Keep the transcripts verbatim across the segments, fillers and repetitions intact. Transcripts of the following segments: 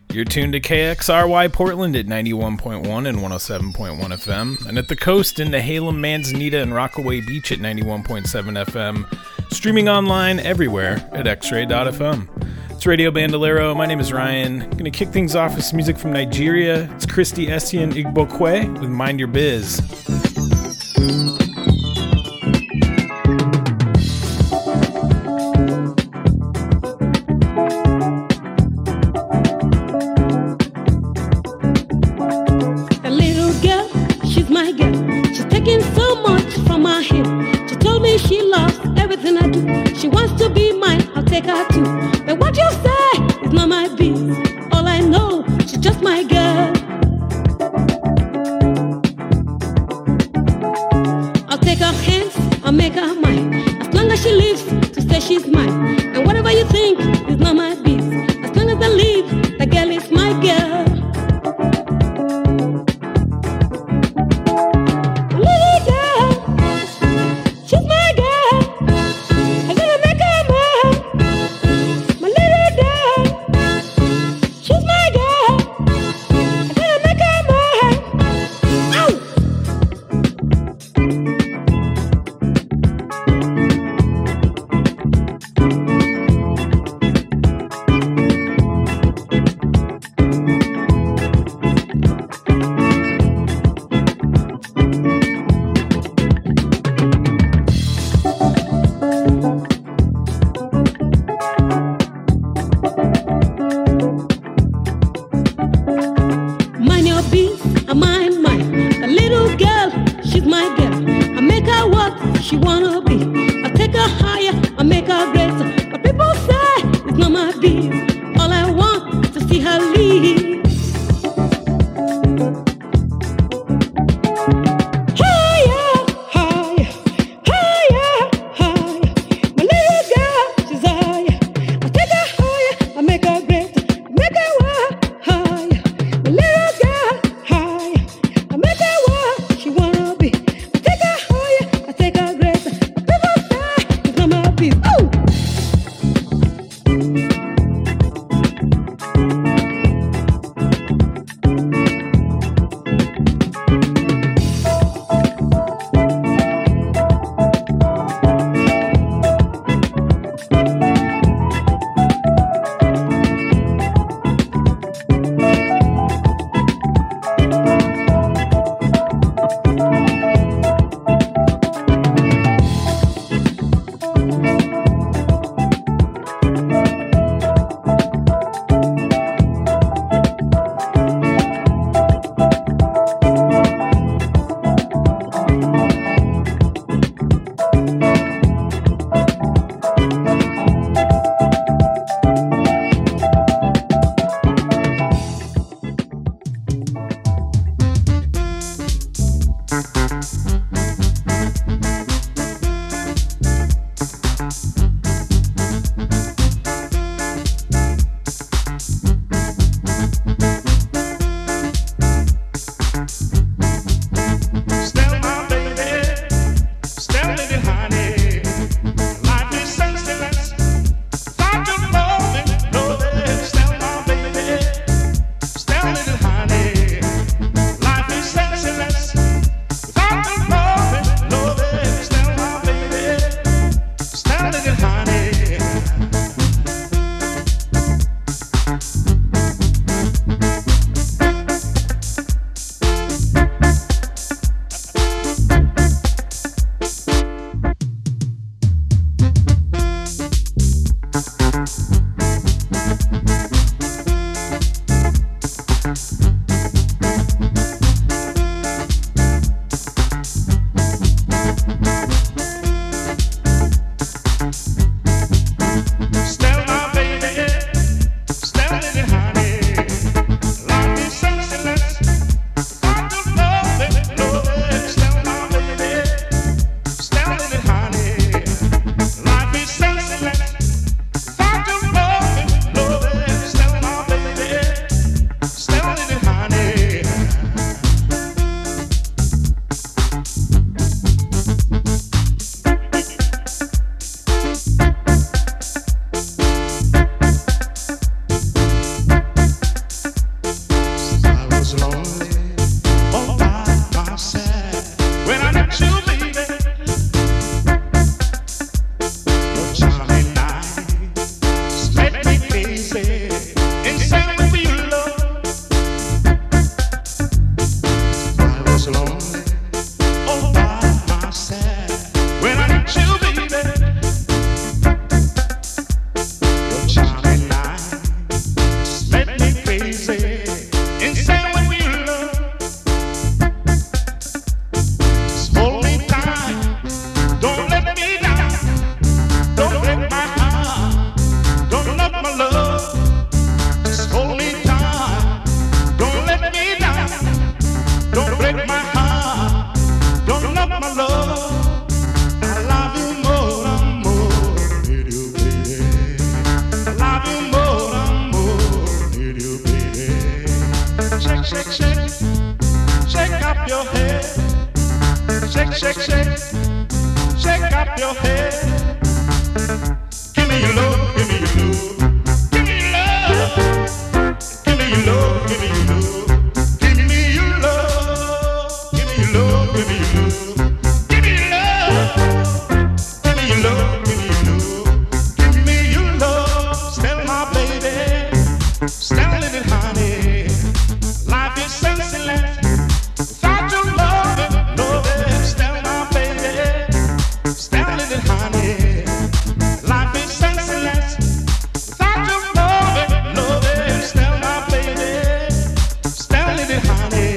You're tuned to K X R Y Portland at ninety-one point one and one oh seven point one F M, and at the coast in Nehalem, Manzanita, and Rockaway Beach at ninety-one point seven F M, streaming online everywhere at x ray dot f m. It's Radio Bandolero. My name is Ryan. I'm going to kick things off with some music from Nigeria. It's Christy Essien Igbokwe with Mind Your Biz. People shake, shake, shake up your head. Shake, shake, shake, shake up your head. Give me your love, give me your love, give me your love. Give me your love, give me your love, give me your love. Give me your love, give me your love, give me your love. Give me your love, give me your love, give me your love. Still my baby, still living honey. Life is senseless without your love, love. Still my baby, still living honey. Life is senseless without your love, love. Still my baby, still living honey.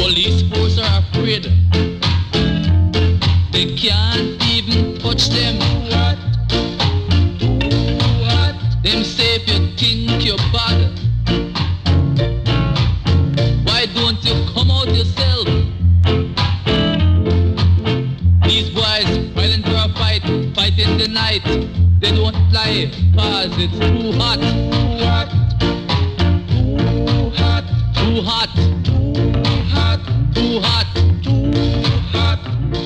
Police force are afraid. They can't even touch them. What? What? Them say if you think you're bad, why don't you come out yourself? These boys fighting for a fight, fight in the night. They don't lie, cause it's too hot. Too hot. Too hot. Too hot. Too hot. Too hot. Too hot.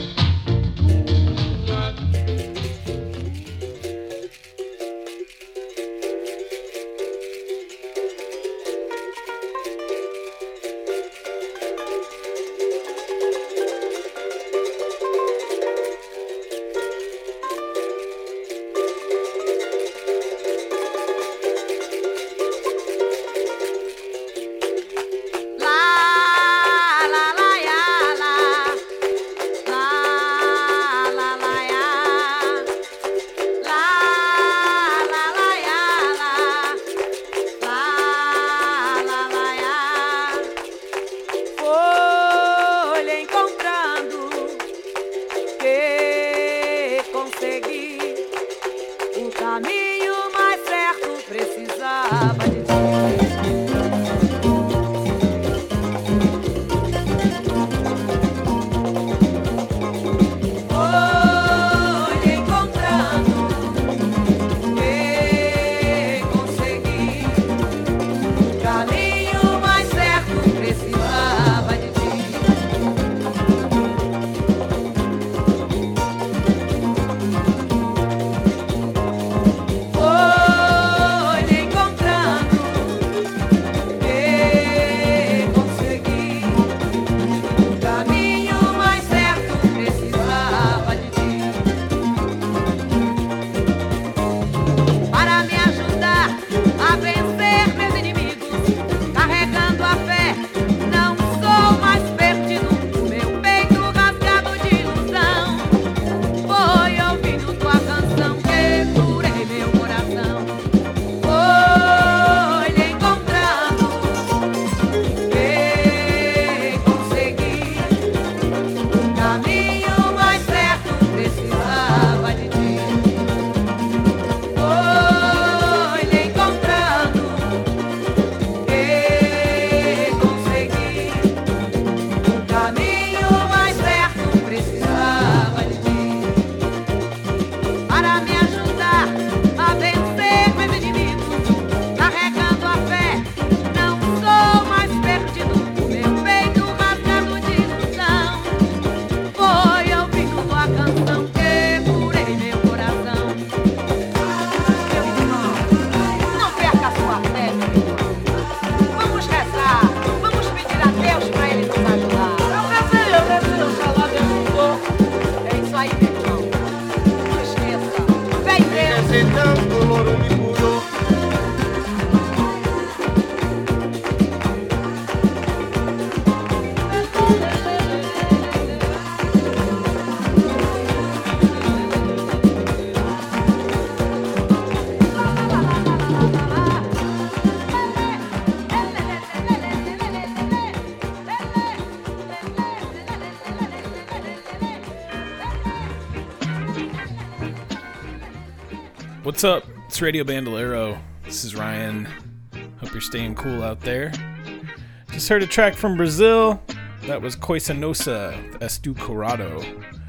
What's up? It's Radio Bandolero. This is Ryan. Hope you're staying cool out there. Just heard a track from Brazil. That was Coisa Nosa, Estu Corrado.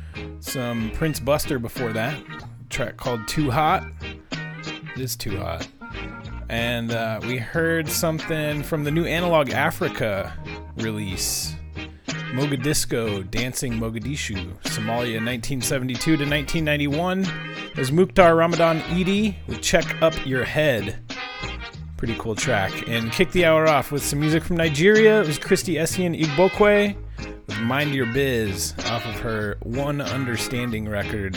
Some Prince Buster before that. A track called Too Hot. It is too hot. And uh, we heard something from the new Analog Africa release. Mogadisco, Dancing Mogadishu, Somalia nineteen seventy-two to nineteen ninety-one. There's Mukhtar Ramadan Eidi with Check Up Your Head. Pretty cool track. And kick the hour off with some music from Nigeria. It was Christy Essien Igbokwe with Mind Your Biz off of her One Understanding record.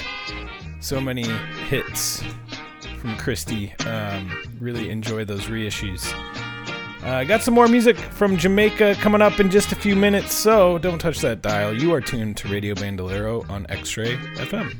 So many hits from Christy. Um, really enjoy those reissues. I uh, got some more music from Jamaica coming up in just a few minutes, so don't touch that dial. You are tuned to Radio Bandolero on X-Ray F M.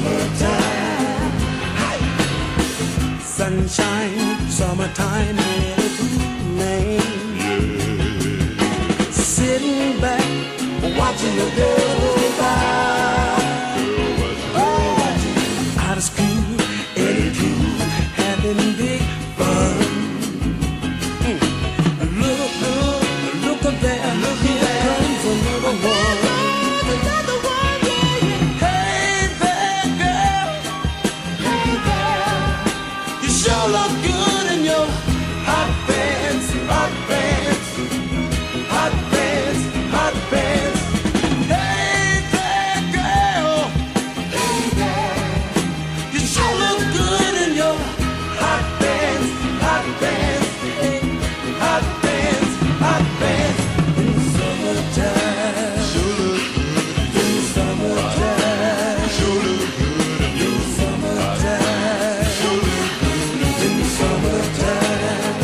summertime. Sunshine, summertime, and it's name. Sitting back, watching the girls go by. Oh, out of school, Eddie Drew, having big fun. Mm. Look, look, look up there, look here comes another one. Another one, yeah, yeah. Hey there, girl. Hey there. You sure look good in your hot pants, hot pants, hot pants, hot pants. Hey there, girl. Hey there. You sure look good in your hot pants, hot pants, hot pants, hot pants. In the summertime. Sure look good. In the summertime. Sure look good in your summertime. Sure look good in the summertime.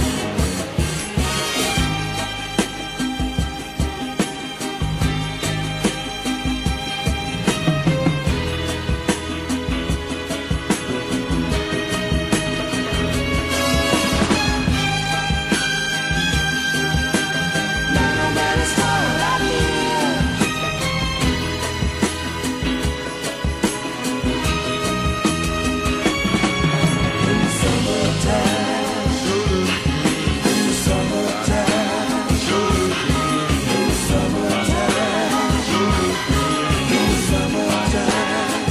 No matter what I live. In the summertime. In the summertime. In the summertime. In the summertime.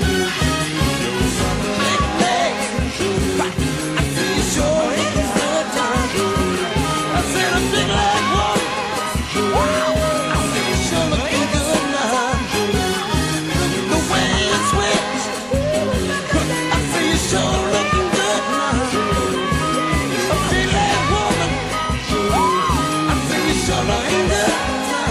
Big legs. I see you sure in the summertime. I said a big leg woman. I see you sure looking good now. The way you switch. I see you sure looking good now. A big leg woman. I see you sure looking good now.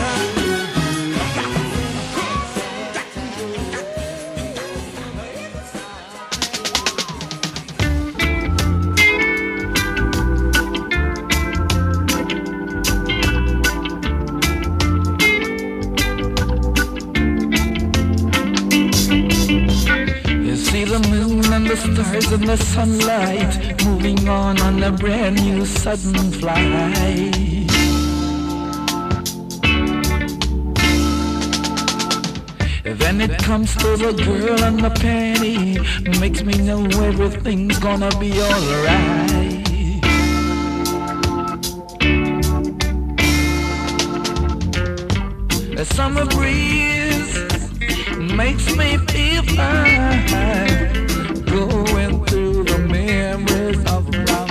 You see the moon and the stars and the sunlight moving on on a brand new sudden flight. Then it comes to the girl and the penny, makes me know everything's gonna be alright. A summer breeze makes me feel fine, going through the memories of my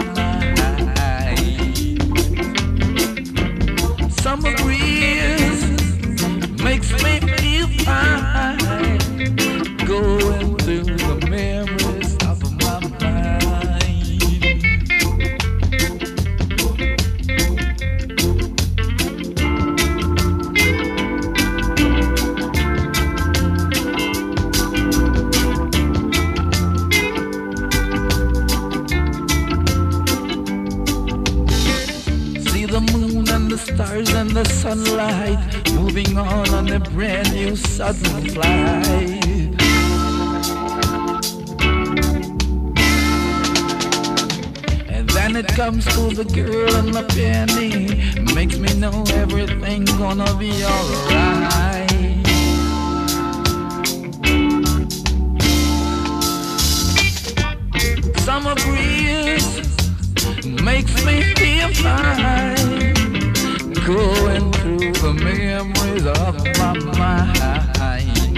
mind. Summer breeze makes me feel fine, going through the memories of my mind. See the moon and the stars and the sunlight moving on on a brand new sudden flight. And then it comes to the girl and the penny, makes me know everything's gonna be alright. Summer breeze makes me feel fine, going through the memories of my mind.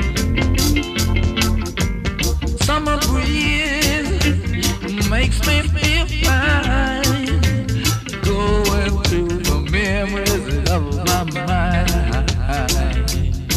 Summer breeze makes me feel fine, going through the memories of my mind.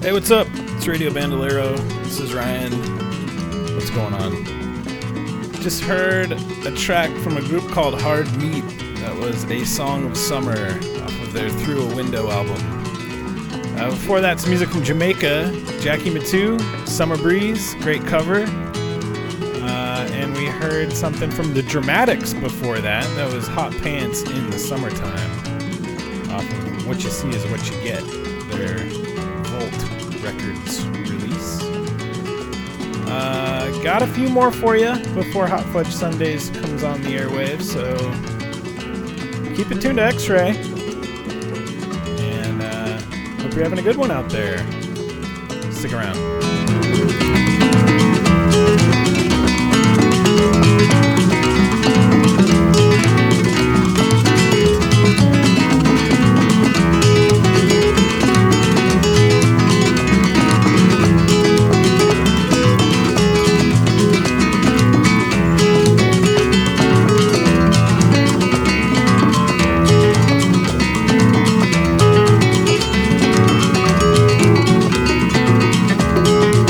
Hey, what's up? It's Radio Bandolero. This is Ryan. What's going on? Just heard a track from a group called Hard Meat. That was A Song of Summer off of their Through a Window album. Uh, before that, some music from Jamaica. Jackie Matu, Summer Breeze, great cover. Uh, and we heard something from the Dramatics before that. That was Hot Pants in the Summertime. Off of What You See Is What You Get, their Volt Records release. Uh, got a few more for you before Hot Fudge Sundays comes on the airwaves, so keep it tuned to X-Ray. And uh, hope you're having a good one out there. Stick around. Thank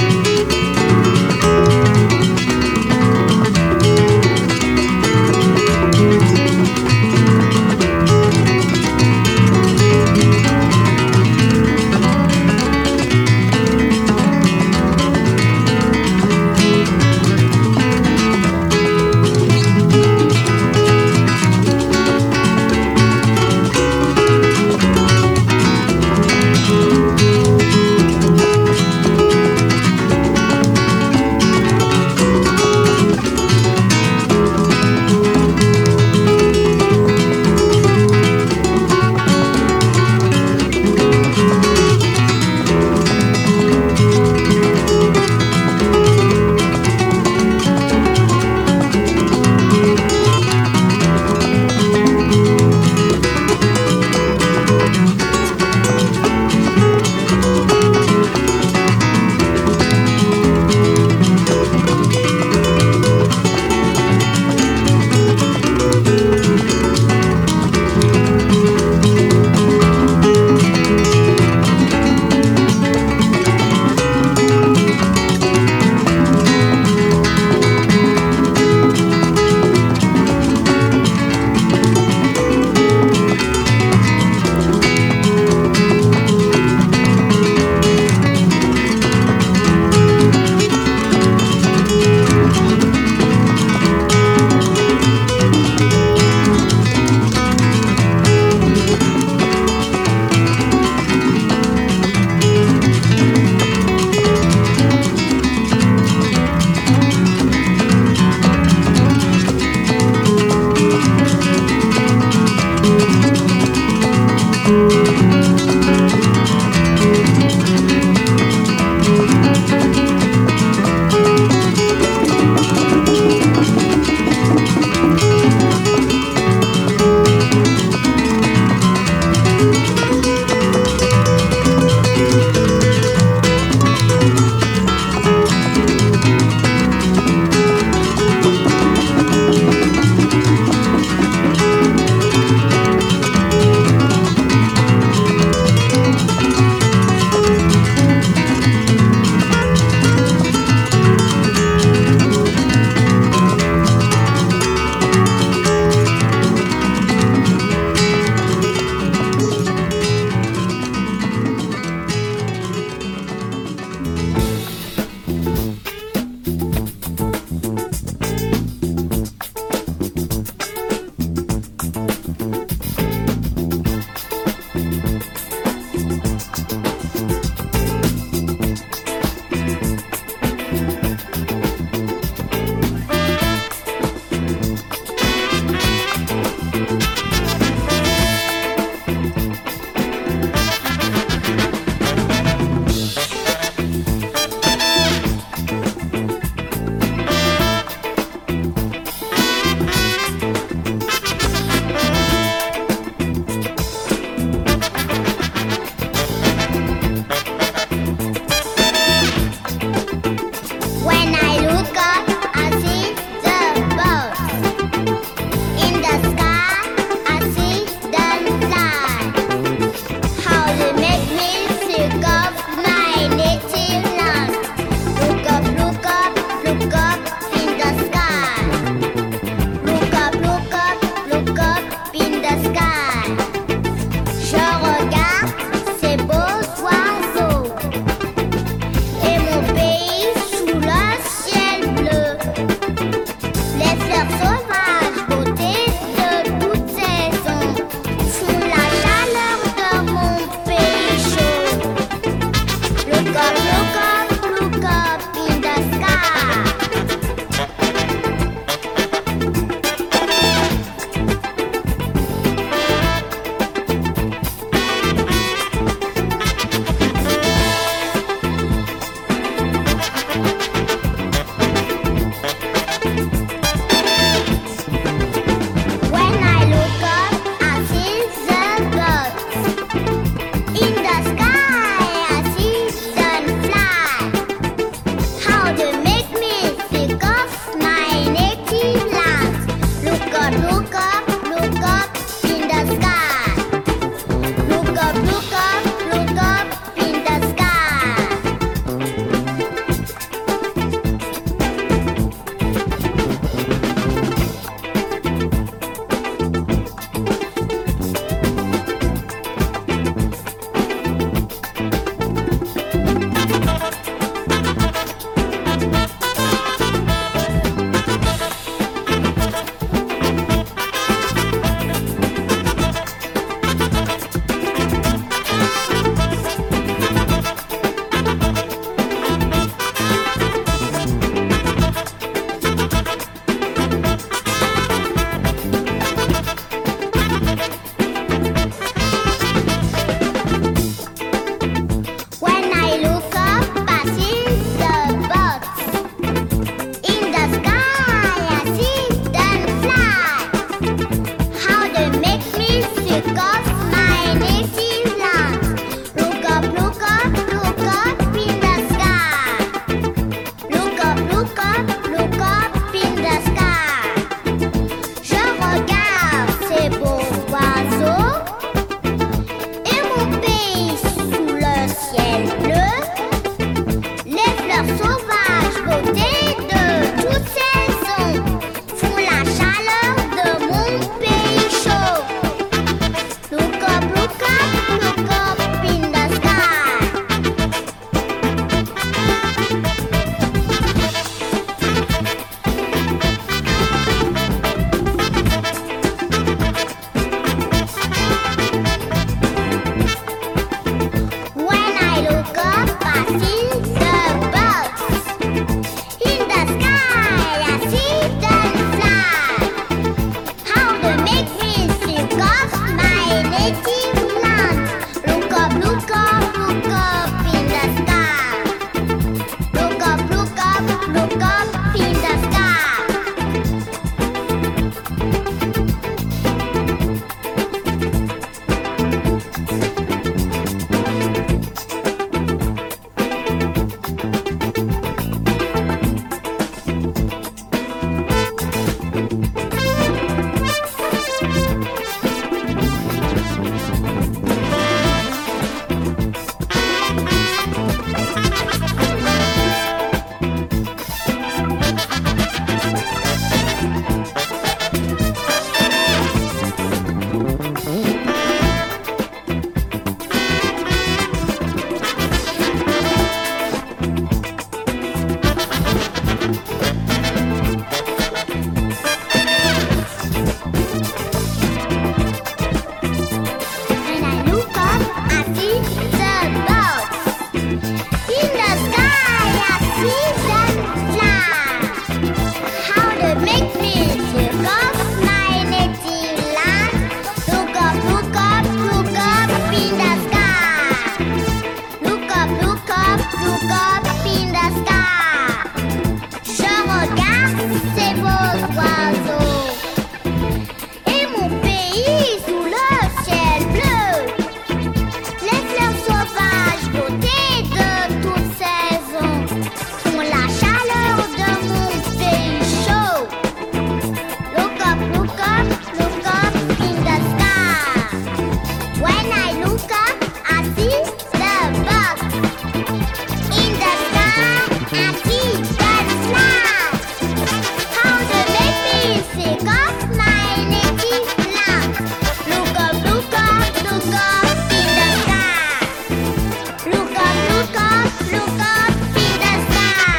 in the sky. Je regarde ces beaux oiseaux et mon pays sous le ciel bleu. Les fleurs sauvages, beauté de toute saison, font la chaleur de mon pays chaud. Look up, look up, look up in the sky. When I look up, I see the bugs. In the sky, I see birds fly. How they make me sick of my native land. Look up, look up, look up in the sky. Look up, look up, look up in the sky.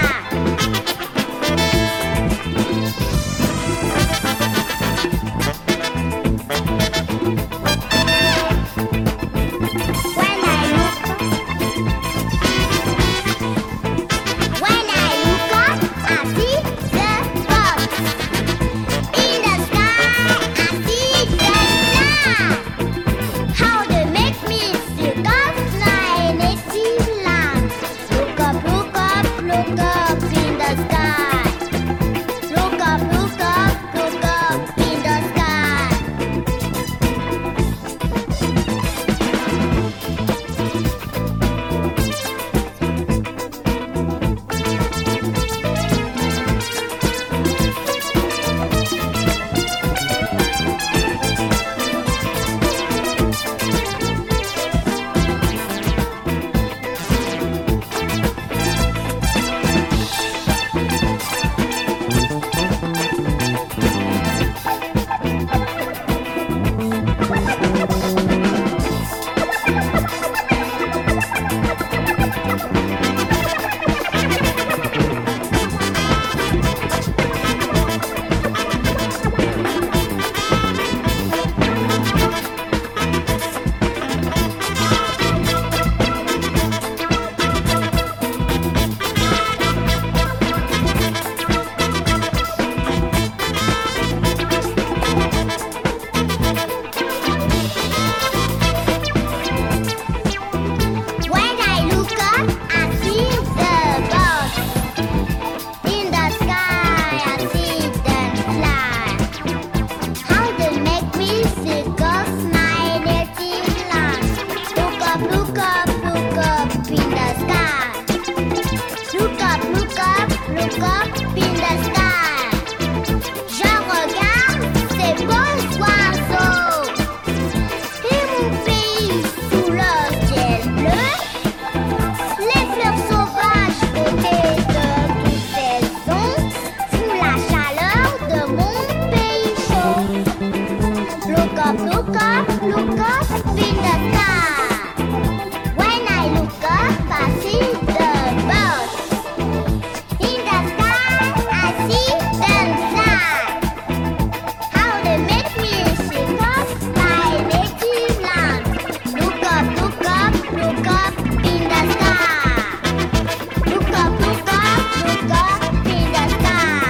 When I look up, when I look up, I see the bugs. In the sky, I see them fly. How they make me sick of my native land. Look up, look up, look up in the sky. Look up, look up, look up in the sky. When I look up, I see the bugs. In the sky, I see them fly. How they make me sick of my native land. Look up, look up, look up in the sky. Look up, look up, look up in the sky. Je regarde ces beaux oiseaux et mon pays sous le ciel bleu. Les fleurs sauvages, beauté de toute saison, font la chaleur de mon pays chaud. Look up, look up, look up in the sky. When I look up, I see the birds. In the sky, I see them fly. How they make me sick of my native land. Look up, look up, look up in the sky. Look up, look up, look up in the sky.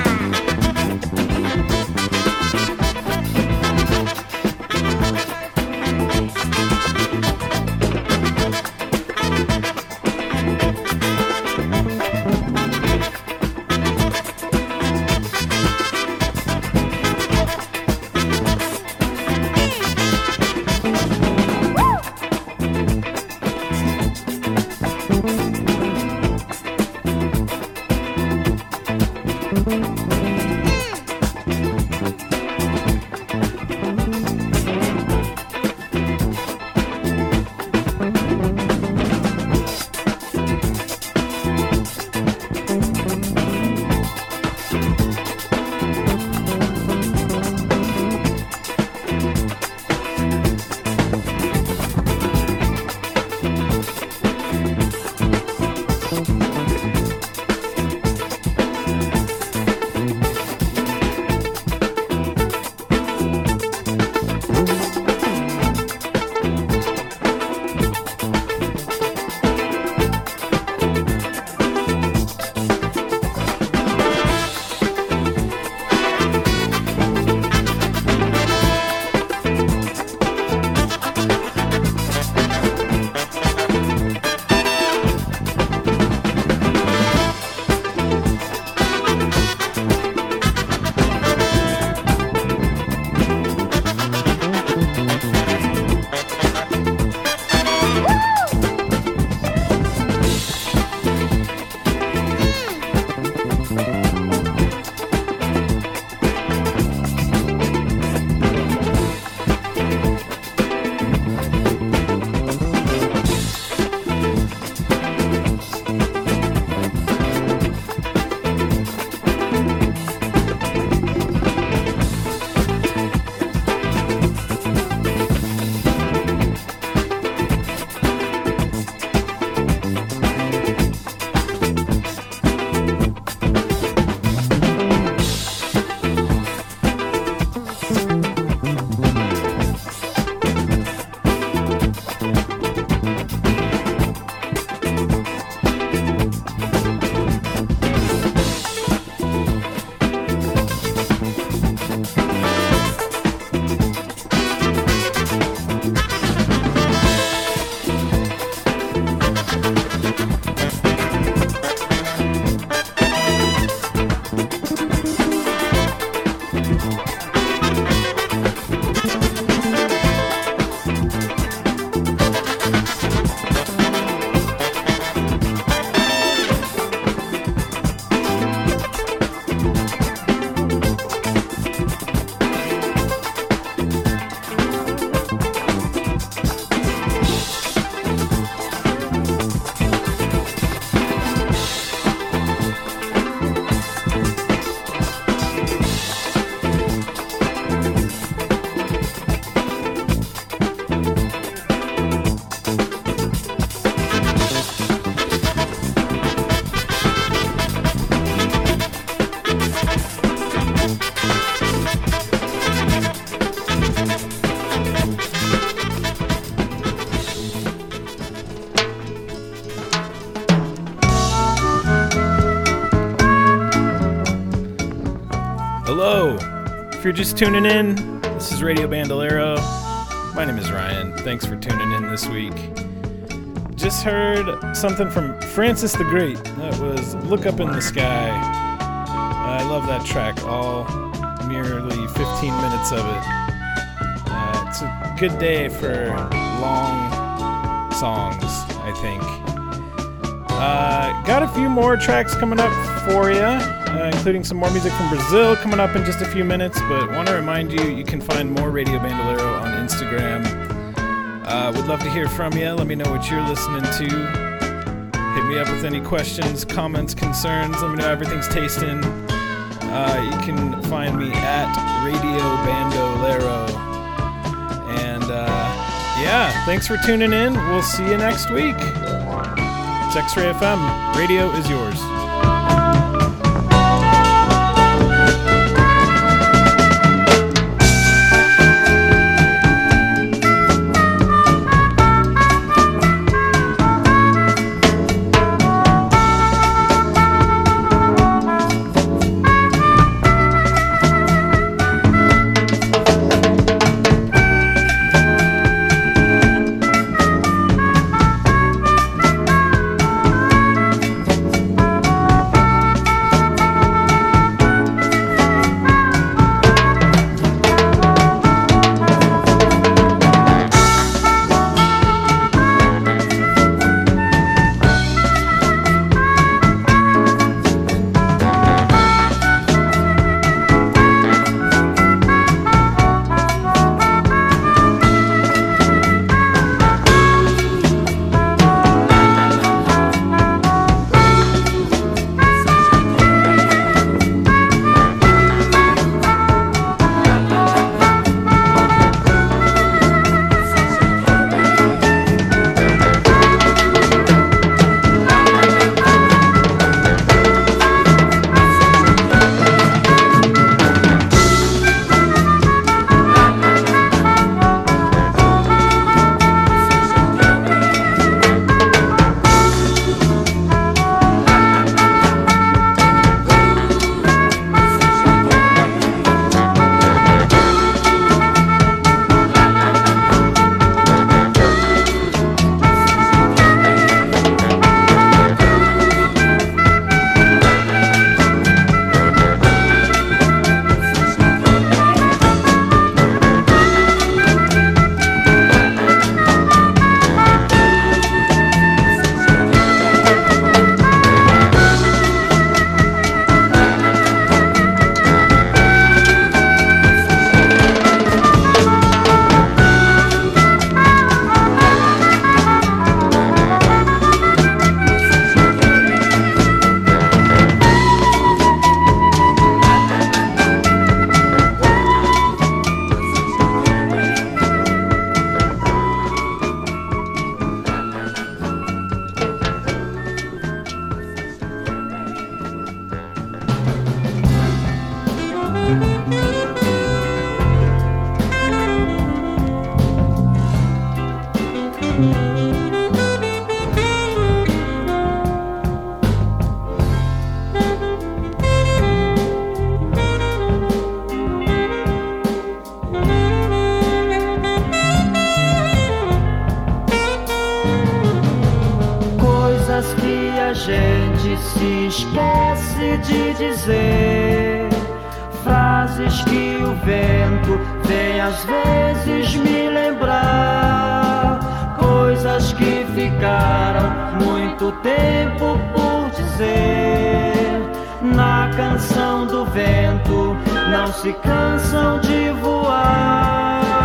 Hello. If you're just tuning in, this is Radio Bandolero. My name is Ryan. Thanks for tuning in this week. Just heard something from Francis the Great. That was Look Up in the Sky. I love that track, all nearly fifteen minutes of it. Uh, it's a good day for long songs, I think. Uh, got a few more tracks coming up for you, uh, including some more music from Brazil coming up in just a few minutes, but want to remind you, you can find more Radio Bandolero on Instagram. Uh, would love to hear from you. Let me know what you're listening to. Hit me up with any questions, comments, concerns. Let me know how everything's tasting. Uh, you can find me at Radio Bandolero. And uh, yeah, thanks for tuning in. We'll see you next week. It's X-Ray F M. Radio is yours. gente se esquece de dizer, frases que o vento vem às vezes me lembrar, coisas que ficaram muito tempo por dizer. Na canção do vento não se cansam de voar.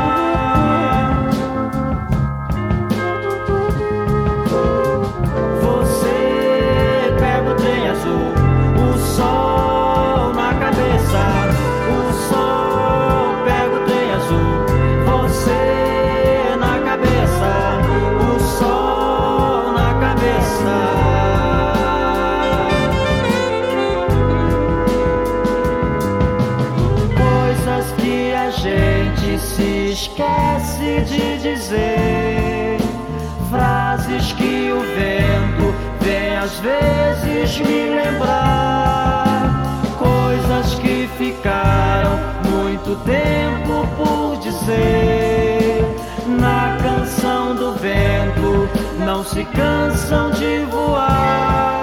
Esquece de dizer, frases que o vento vem às vezes me lembrar, coisas que ficaram muito tempo por dizer. Na canção do vento não se cansam de voar.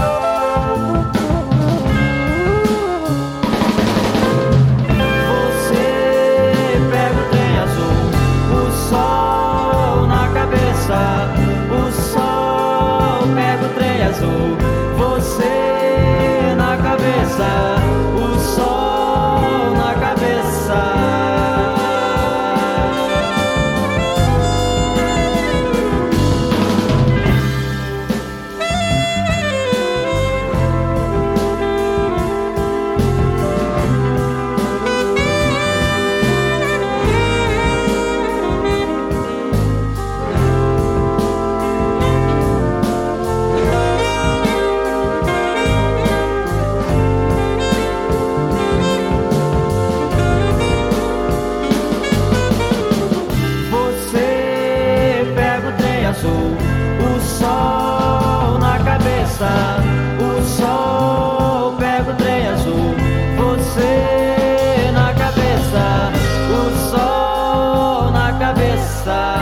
Você pega o trem azul, o sol na cabeça. O sol pega o trem azul, você na cabeça. O sol na cabeça. O sol na cabeça, o sol pega o trem azul, você na cabeça, o sol na cabeça.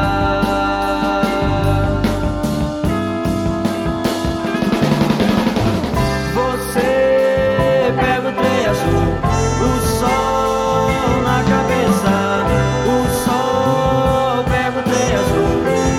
Você pega o trem azul, o sol na cabeça, o sol pega o trem azul.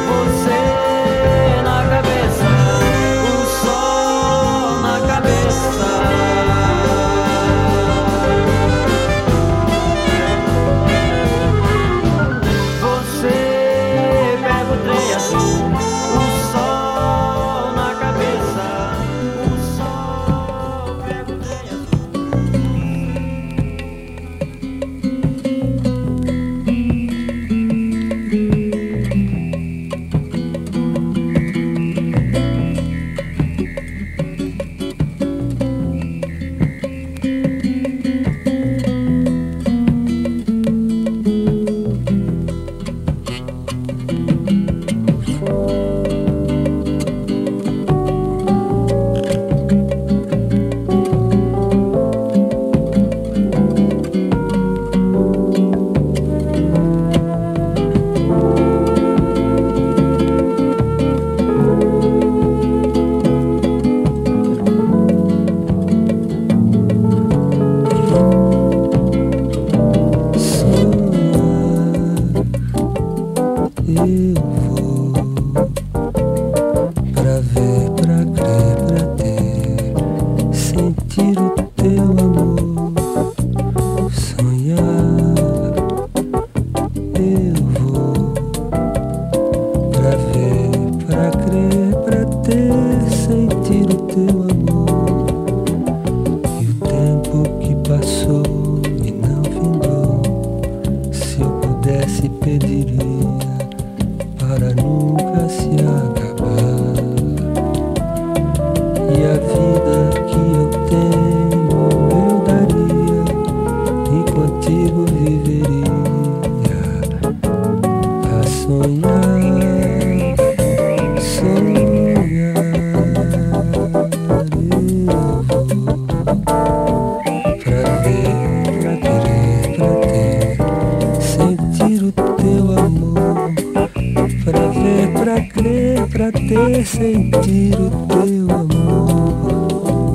Sentir o teu amor.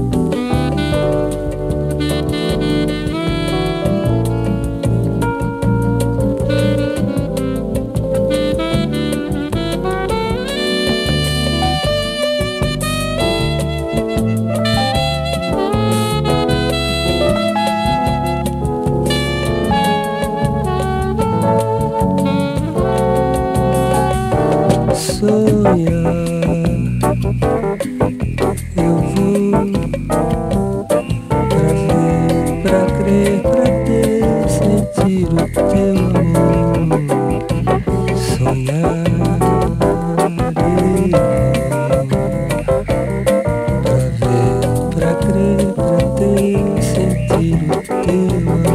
Sonhar. Pra ver, pra crer, pra ter, sentir o teu amor.